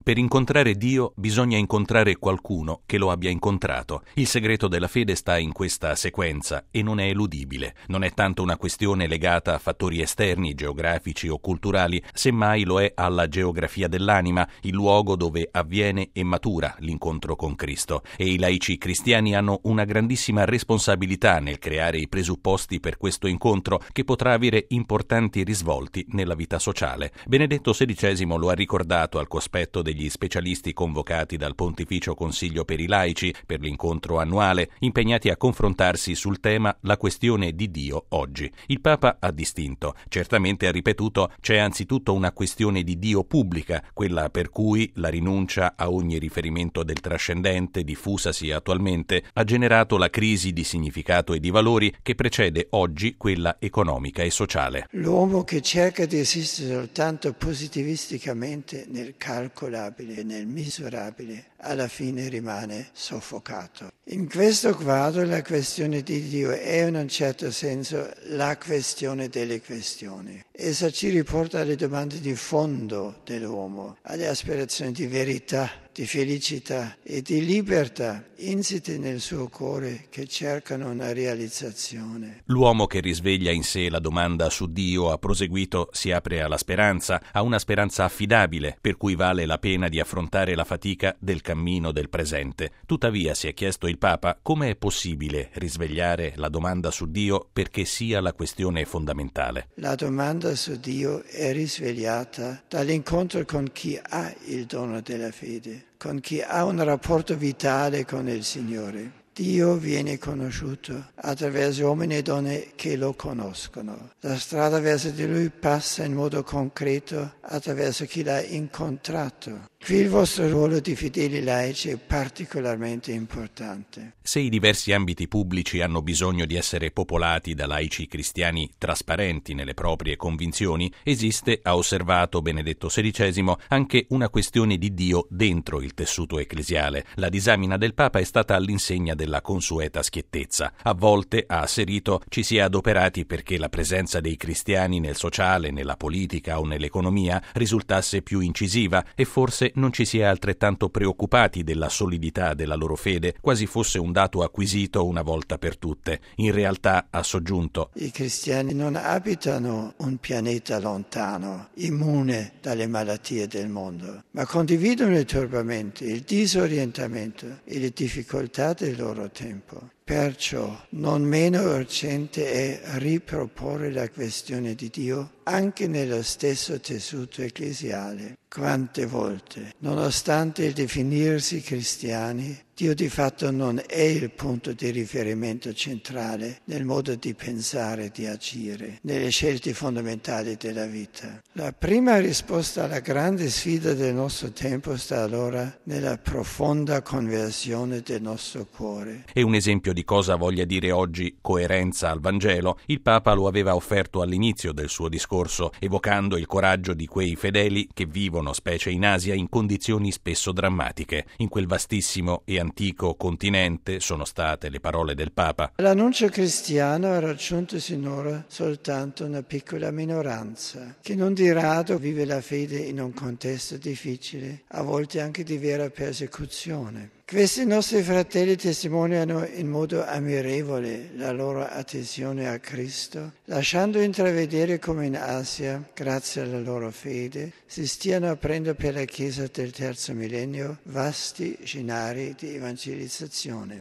Per incontrare Dio bisogna incontrare qualcuno che lo abbia incontrato. Il segreto della fede sta in questa sequenza e non è eludibile. Non è tanto una questione legata a fattori esterni, geografici o culturali, semmai lo è alla geografia dell'anima, il luogo dove avviene e matura l'incontro con Cristo. E i laici cristiani hanno una grandissima responsabilità nel creare i presupposti per questo incontro che potrà avere importanti risvolti nella vita sociale. Benedetto XVI lo ha ricordato al cospetto degli specialisti convocati dal Pontificio Consiglio per i laici per l'incontro annuale, impegnati a confrontarsi sul tema la questione di Dio oggi. Il Papa ha distinto, certamente ha ripetuto, c'è anzitutto una questione di Dio pubblica, quella per cui la rinuncia a ogni riferimento del trascendente, diffusasi attualmente, ha generato la crisi di significato e di valori che precede oggi quella economica e sociale. L'uomo che cerca di esistere soltanto positivisticamente nel calcolabile, nel misurabile, alla fine rimane soffocato. In questo quadro la questione di Dio è in un certo senso la questione delle questioni. Essa ci riporta alle domande di fondo dell'uomo, alle aspirazioni di verità, di felicità e di libertà insite nel suo cuore che cercano una realizzazione. L'uomo che risveglia in sé la domanda su Dio, ha proseguito, si apre alla speranza, a una speranza affidabile, per cui vale la pena di affrontare la fatica del cammino del presente. Tuttavia, si è chiesto il Papa, come è possibile risvegliare la domanda su Dio perché sia la questione fondamentale? La domanda su Dio è risvegliata dall'incontro con chi ha il dono della fede, con chi ha un rapporto vitale con il Signore. Dio viene conosciuto attraverso uomini e donne che lo conoscono. La strada verso di Lui passa in modo concreto attraverso chi l'ha incontrato. Qui il vostro ruolo di fedeli laici è particolarmente importante. Se i diversi ambiti pubblici hanno bisogno di essere popolati da laici cristiani trasparenti nelle proprie convinzioni, esiste, ha osservato Benedetto XVI, anche una questione di Dio dentro il tessuto ecclesiale. La disamina del Papa è stata all'insegna della consueta schiettezza. A volte, ha asserito, ci si è adoperati perché la presenza dei cristiani nel sociale, nella politica o nell'economia risultasse più incisiva e forse non ci si è altrettanto preoccupati della solidità della loro fede, quasi fosse un dato acquisito una volta per tutte. In realtà, ha soggiunto, i cristiani non abitano un pianeta lontano, immune dalle malattie del mondo, ma condividono i turbamenti, il disorientamento e le difficoltà del loro tempo. Perciò non meno urgente è riproporre la questione di Dio anche nello stesso tessuto ecclesiale. Quante volte, nonostante il definirsi cristiani, Dio di fatto non è il punto di riferimento centrale nel modo di pensare e di agire, nelle scelte fondamentali della vita. La prima risposta alla grande sfida del nostro tempo sta allora nella profonda conversione del nostro cuore. È un esempio di cosa voglia dire oggi coerenza al Vangelo. Il Papa lo aveva offerto all'inizio del suo discorso, evocando il coraggio di quei fedeli che vivono, specie in Asia, in condizioni spesso drammatiche. In quel vastissimo e antico continente, sono state le parole del Papa, l'annuncio cristiano ha raggiunto sinora soltanto una piccola minoranza, che non di rado vive la fede in un contesto difficile, a volte anche di vera persecuzione. Questi nostri fratelli testimoniano in modo ammirevole la loro adesione a Cristo, lasciando intravedere come in Asia, grazie alla loro fede, si stiano aprendo per la Chiesa del terzo millennio vasti scenari di evangelizzazione.